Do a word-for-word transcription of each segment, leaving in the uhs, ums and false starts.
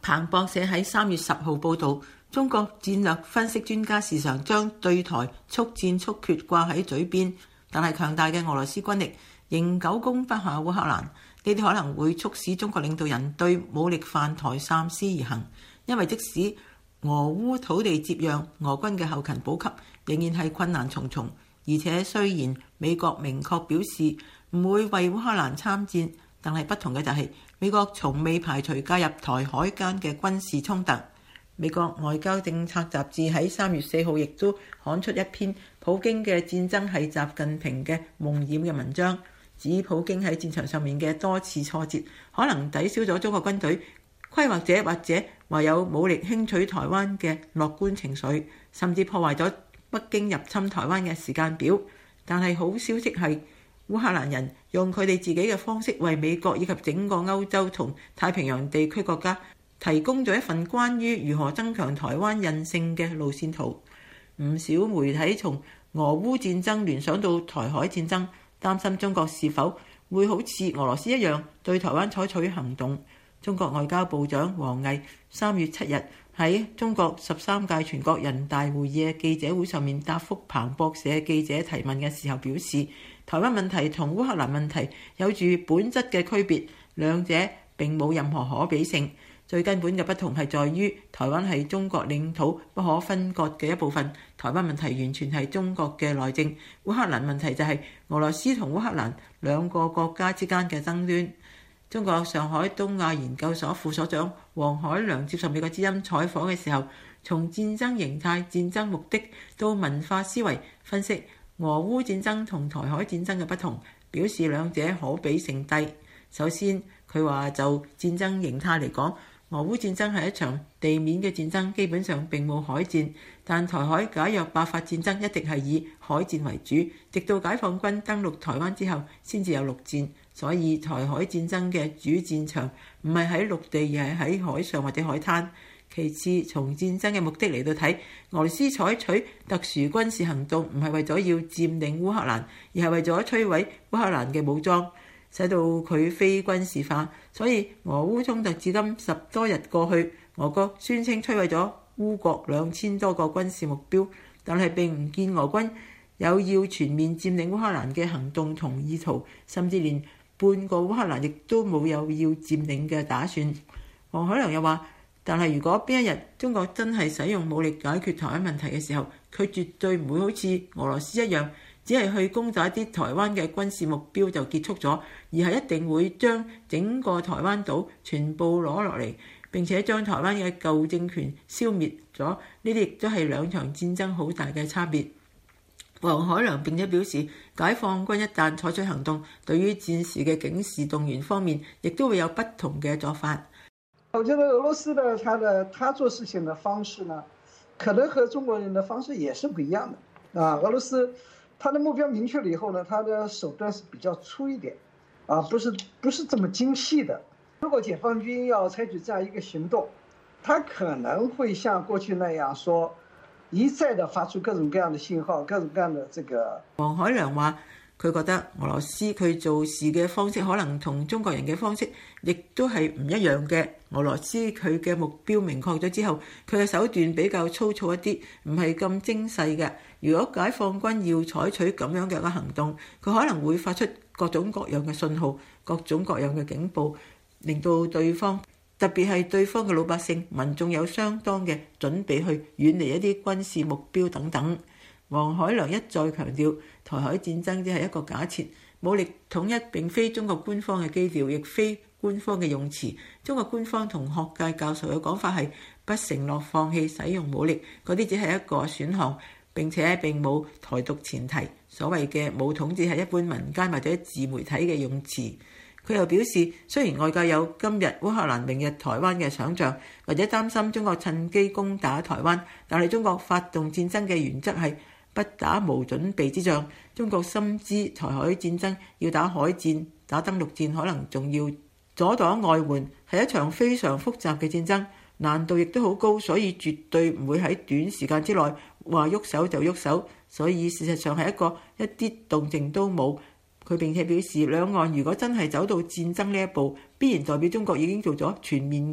彭博社喺三月十號報導，中國戰略分析專家時常將對台速戰速決掛喺嘴邊，但係強大嘅俄羅斯軍力仍久攻不下烏克蘭，呢啲可能會促使中國領導人對武力犯台三思而行，因為即使俄烏土地接壤，俄軍嘅後勤補給仍然係困難重重，而且雖然美國明確表示唔會為烏克蘭參戰，但係不同嘅就係美國從未排除介入台海間嘅軍事衝突。美國外交政策雜誌喺三月四號亦都刊出一篇普京嘅戰爭係習近平嘅夢魘嘅文章，指普京喺戰場上面嘅多次挫折，可能抵消咗中國軍隊規劃者或者話有武力輕取台灣嘅樂觀情緒，甚至破壞咗北京入侵台灣嘅時間表。但係好消息係，烏克蘭人用佢哋自己嘅方式為美國以及整個歐洲同太平洋地區國家提供咗一份關於如何增強台灣韌性嘅路線圖。唔少媒體從俄烏戰爭聯想到台海戰爭，擔心中國是否會好似俄羅斯一樣對台灣採取行動。中國外交部長王毅三月七日喺中國十三屆全國人大會議嘅記者會上面答覆彭博社記者提問嘅時候表示，台灣問題同烏克蘭問題有住本質嘅區別，兩者並冇任何可比性。最根本嘅不同係在於，台灣係中國領土不可分割嘅一部分，台灣問題完全係中國嘅內政。烏克蘭問題就係俄羅斯同烏克蘭兩個國家之間嘅爭端。中國上海東亞研究所副所長黃海良接受美國之音採訪嘅時候，從戰爭形態、戰爭目的到文化思維分析俄烏戰爭同台海戰爭嘅不同，表示兩者可比性低。首先，佢話就戰爭形態嚟講，俄烏戰爭係一場地面嘅戰爭，基本上並冇海戰，但台海假若爆發戰爭，一定係以海戰為主，直到解放軍登陸台灣之後先至有陸戰。所以台海戰爭嘅主戰場唔係喺陸地，而係喺海上或者海灘。其次，從戰爭嘅目的嚟到睇，俄羅斯採取特殊軍事行動唔係為咗要佔領烏克蘭，而係為咗摧毀烏克蘭嘅武裝，使到佢非軍事化。所以俄烏衝突至今十多日過去，俄國宣稱摧毀咗烏國兩千多個軍事目標，但係並唔見俄軍有要全面佔領烏克蘭嘅行動同意圖，甚至連半個烏克蘭亦都冇有要佔領嘅打算。黃海良又話，但係如果邊一日中國真係使用武力解決台灣問題嘅時候，佢絕對唔會好似俄羅斯一樣，只係去攻打一啲台灣嘅軍事目標就結束咗，而係一定會將整個台灣島全部攞落嚟，並且將台灣嘅舊政權消滅咗。呢啲亦都係兩場戰爭好大嘅差別。黃海良並且表示，解放軍一旦採取行動，對於戰時嘅警示動員方面，亦都會有不同嘅做法。 我覺得俄羅斯的他的他做事情的方式呢，可能和中國人的方式也是不一樣的啊。俄羅斯他的目標明確了以後呢，他的手段是比較粗一點啊，不是不是這麼精細的。如果解放軍要採取這樣一個行動，他可能會像過去那樣說，一再的發出各種各樣的信號，各種各樣的這個。 黃海良話，佢覺得俄羅斯佢做事嘅方式可能同中國人嘅方式亦都係唔一樣嘅。俄羅斯佢嘅目標明確咗之後，佢嘅手段比較粗糙一啲，唔係咁精細嘅。如果解放軍要採取咁樣嘅一個行動，佢可能會發出各種各樣嘅信號，各種各樣嘅警報，令到對方，特別係對方嘅老百姓民眾有相當嘅準備去遠離一啲軍事目標等等。黃海良一再強調，台海戰爭只係一個假設，武力統一並非中國官方嘅基調，亦非官方嘅用詞。中國官方同學界教授嘅講法係不承諾放棄使用武力，嗰啲只係一個選項，並且並冇台獨前提。所謂嘅武統只係一般民間或者自媒體嘅用詞。佢又表示，雖然外界有今日烏克蘭、明日台灣嘅想像，或者擔心中國趁機攻打台灣，但係中國發動戰爭嘅原則係不打無準備之仗。中國深知台海戰爭要打海戰、打登陸戰，可能仲要阻擋外援，係一場非常複雜嘅戰爭，難度亦都好高，所以絕對唔會喺短時間之內話喐手就喐手。所以事實上係一個一啲動靜都冇。佢並且表示，兩岸如果真係走到戰爭呢一步，必然代表中國已經做咗全面嘅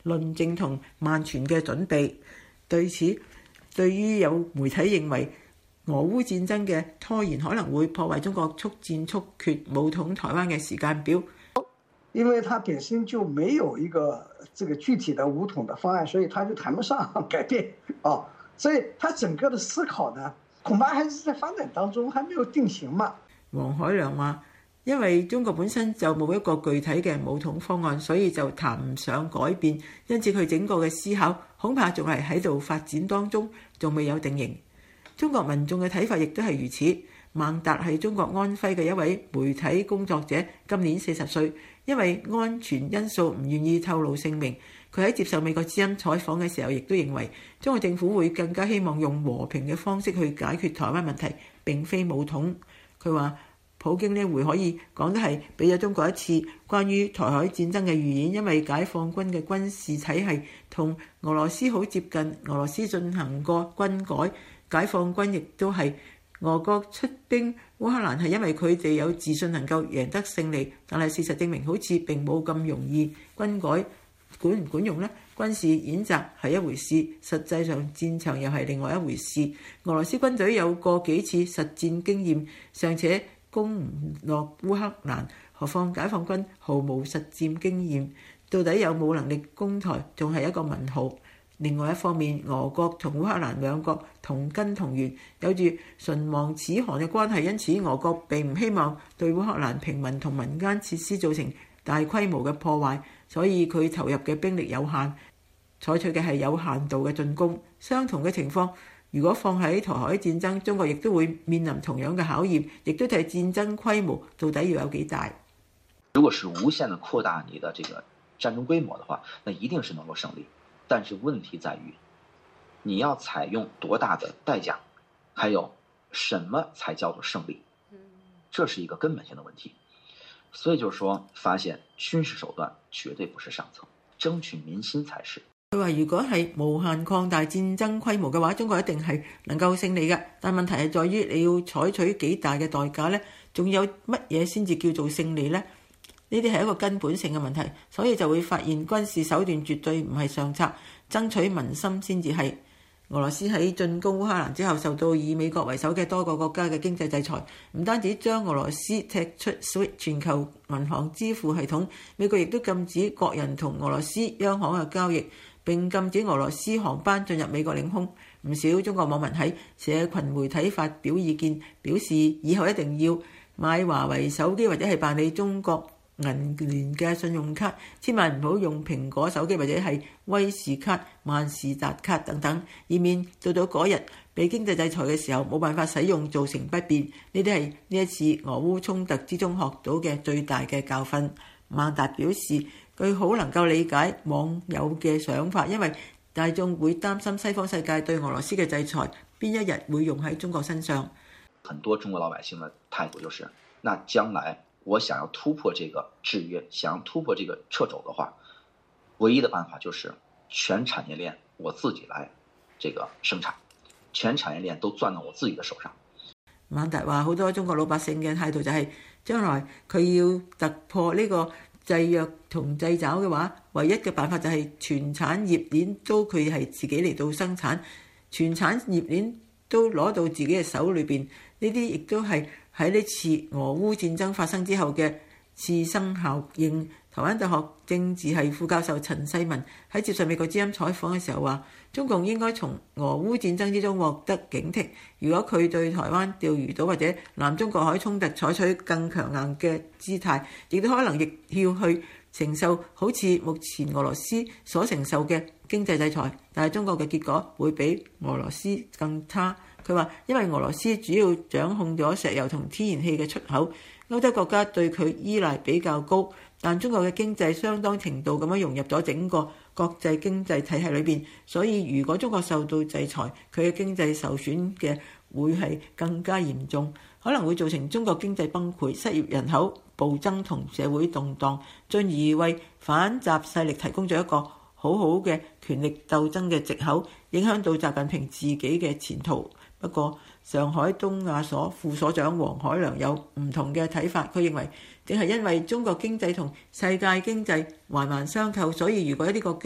論證同萬全嘅準備。對此，對於有媒體認為俄烏戰爭嘅拖延可能會破壞中國速戰速決武統台灣嘅時間表， 因為它本身就沒有一個這個具體的武統的方案，所以它就談不上改變啊。所以它整個的思考呢，恐怕還是在發展當中，還沒有定型嘛。 黃海良話，因為中國本身就冇一個具體嘅武統方案，所以就談唔上改變，因此佢整個嘅思考恐怕仲係喺度發展當中，仲未有定型。中國民眾嘅睇法亦都係如此。孟達係中國安徽嘅一位媒體工作者，今年四十歲，因為安全因素唔願意透露姓名。佢喺接受美國之音採訪嘅時候，亦都認為中國政府會更加希望用和平嘅方式去解決台灣問題，並非武統。佢話普京呢回可以講得係俾咗中國一次關於台海戰爭嘅預演，因為解放軍嘅軍事體系同俄羅斯好接近，俄羅斯進行過軍改，解放軍亦都係。俄國出兵烏克蘭係因為佢哋有自信能夠贏得勝利，但係事實證明好似並冇咁容易。軍改管唔管用呢？軍事演習係一回事，實際上戰場又係另外一回事。俄羅斯軍隊有過幾次實戰經驗，尚且攻唔落烏克蘭，何況解放軍毫無實戰經驗，到底有冇能力攻台，仲係一個問號。另外一方面，俄國同烏克蘭兩國同根同源，有住唇亡齒寒嘅關係，因此俄國並唔希望對烏克蘭平民同民間設施造成大規模嘅破壞，所以佢投入嘅兵力有限，採取嘅係有限度嘅進攻。相同嘅情況，如果放喺台海戰爭，中國亦都會面臨同樣嘅考驗，亦都睇戰爭規模到底要有幾大。 如果是無限的擴大你的這個戰爭規模的話，那一定是能夠勝利。但是問題在於，你要採用多大的代價，還有什麼才叫做勝利，這是一個根本性的問題。所以就是說，發現軍事手段絕對不是上策，爭取民心才是。 佢話如果係無限擴大戰爭規模嘅話，中國一定係能夠勝利嘅。但問題係在於你要採取幾大嘅代價呢？仲有乜嘢先至叫做勝利呢？呢啲係一個根本性嘅問題，所以就會發現軍事手段絕對唔係上策，爭取民心先至係。俄羅斯喺進攻烏克蘭之後，受到以美國為首嘅多個國家嘅經濟制裁，唔單止將俄羅斯踢出 SWIFT 全球銀行支付系統，美國亦都禁止國人同俄羅斯央行嘅交易，並禁止俄羅斯航班進入美國領空。唔少中國網民喺社群媒體發表意見，表示以後一定要買華為手機或者係辦理中國銀聯嘅信用卡，千萬唔好用蘋果手機或者係威士卡、萬事達卡等等，以免到到嗰日被經濟制裁嘅時候冇辦法使用，造成不便。呢啲係呢一次俄烏衝突之中學到嘅最大嘅教訓。孟達表示，佢好能夠理解網友嘅想法，因為大眾會擔心西方世界對俄羅斯嘅制裁邊一日會用喺中國身上。 很多中國老百姓嘅態度就是，那將來我想要突破這個制約，想要突破這個掣肘的話，唯一的辦法就是全產業鏈我自己來這個生產，全產業鏈都攥到我自己的手上。 孟達話好多中國老百姓嘅態度就係，將來佢要突破呢個制約同掣肘嘅話，唯一嘅辦法就係全產業鏈都佢係自己嚟到生產，全產業鏈都攞到自己嘅手裏邊。呢啲亦都係喺呢次俄烏戰爭發生之後嘅次生效應。台灣大學政治系副教授陳世文喺接受美國之音採訪嘅時候話，中共應該從俄烏戰爭之中獲得警惕，如果佢對台灣釣魚島或者南中國海衝突採取更強硬嘅姿態，亦都可能亦要去承受好似目前俄羅斯所承受嘅經濟制裁，但係中國嘅結果會比俄羅斯更差。佢話因為俄羅斯主要掌控咗石油同天然氣嘅出口，歐洲國家對佢依賴比較高，但中國嘅經濟相當程度咁樣融入咗整個國際經濟體系裏邊，所以如果中國受到制裁，佢嘅經濟受損嘅會係更加嚴重，可能會造成中國經濟崩潰、失業人口暴增同社會動盪，進而為反習勢力提供咗一個好好嘅權力鬥爭嘅藉口，影響到習近平自己嘅前途。不過，上海東亞所副所長黃海良有唔同嘅睇法，佢認為正係因為中國經濟同世界經濟環環相扣，所以如果一啲國家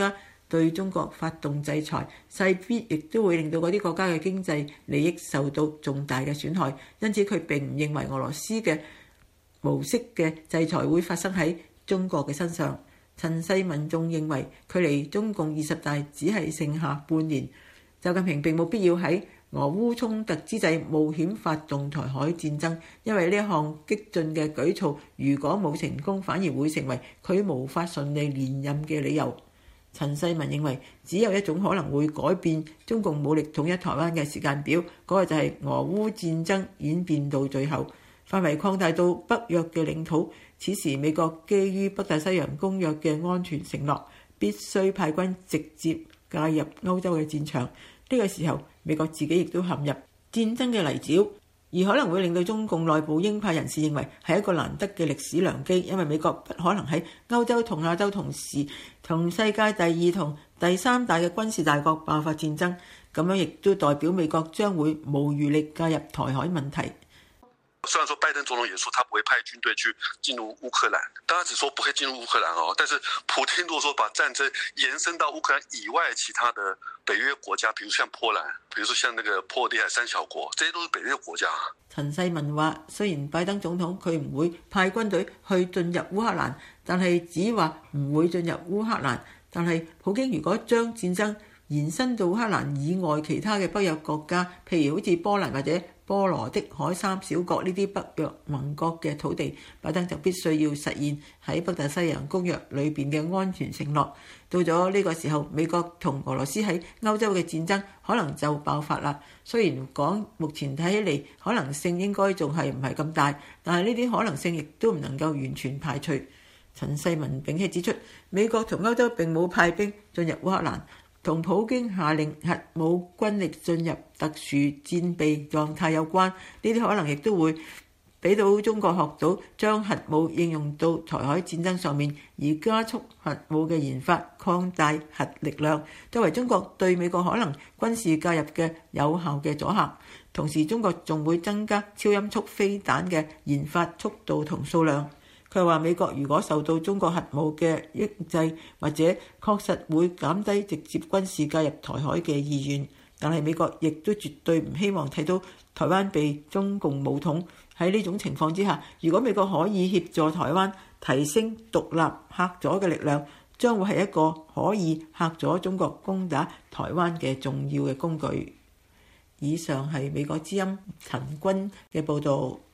對中國發動制裁，勢必亦都會令到嗰啲國家嘅經濟利益受到重大嘅損害。因此，佢並唔認為俄羅斯嘅模式嘅制裁會發生喺中國嘅身上。陳世民仲認為，距離中共二十大只係剩下半年，習近平並冇必要喺俄烏衝突之際冒險發動台海戰爭，因為呢一項激進嘅舉措，如果冇成功，反而會成為佢無法順利連任嘅理由。陳世民認為，只有一種可能會改變中共武力統一台灣嘅時間表，嗰個就係俄烏戰爭演變到最後，範圍擴大到北約嘅領土。此時美國基於北大西洋公約嘅安全承諾，必須派軍直接介入歐洲嘅戰場。呢個時候，美國自己亦都陷入戰爭嘅泥沼，而可能會令到中共內部鷹派人士認為係一個難得嘅歷史良機，因為美國不可能喺歐洲同亞洲同時同世界第二同第三大嘅軍事大國爆發戰爭，咁樣亦都代表美國將會無餘力介入台海問題。 雖然說拜登總統也說他不會派軍隊去進入烏克蘭，當然只說不會進入烏克蘭哦。但是普丁如果說把戰爭延伸到烏克蘭以外其他的北約國家，比如像波蘭，比如說像那個波羅的海三小國，這些都是北約國家。 陳世民話：雖然拜登總統佢唔會派軍隊去進入烏克蘭，但係只話唔會進入烏克蘭。但係普京如果將戰爭延伸到烏克蘭以外其他嘅北約國家，譬如好似波蘭或者波羅的海三小國呢啲北約盟國嘅土地，拜登就必須要實現喺北大西洋公約裏邊嘅安全承諾。到咗呢個時候，美國同俄羅斯喺歐洲嘅戰爭可能就爆發啦。雖然講目前睇起嚟可能性應該仲係唔係咁大，但係呢啲可能性亦都唔能夠完全排除。陳世民並且指出，美國同歐洲並冇派兵進入烏克蘭，同普京下令核武軍力進入特殊戰備狀態有關。呢啲可能亦都會俾到中國學到將核武應用到台海戰爭上面，而加速核武嘅研發，擴大核力量，作為中國對美國可能軍事介入嘅有效嘅阻嚇。同時，中國仲會增加超音速飛彈嘅研發速度同數量。佢話美國如果受到中國核武嘅抑制，或者確實會減低直接軍事介入台海嘅意願，但係美國亦都絕對唔希望睇到台灣被中共武統。喺呢種情況之下，如果美國可以協助台灣提升獨立嚇阻嘅力量，將會係一個可以嚇阻中國攻打台灣嘅重要嘅工具。以上係美國之音陳君嘅報導。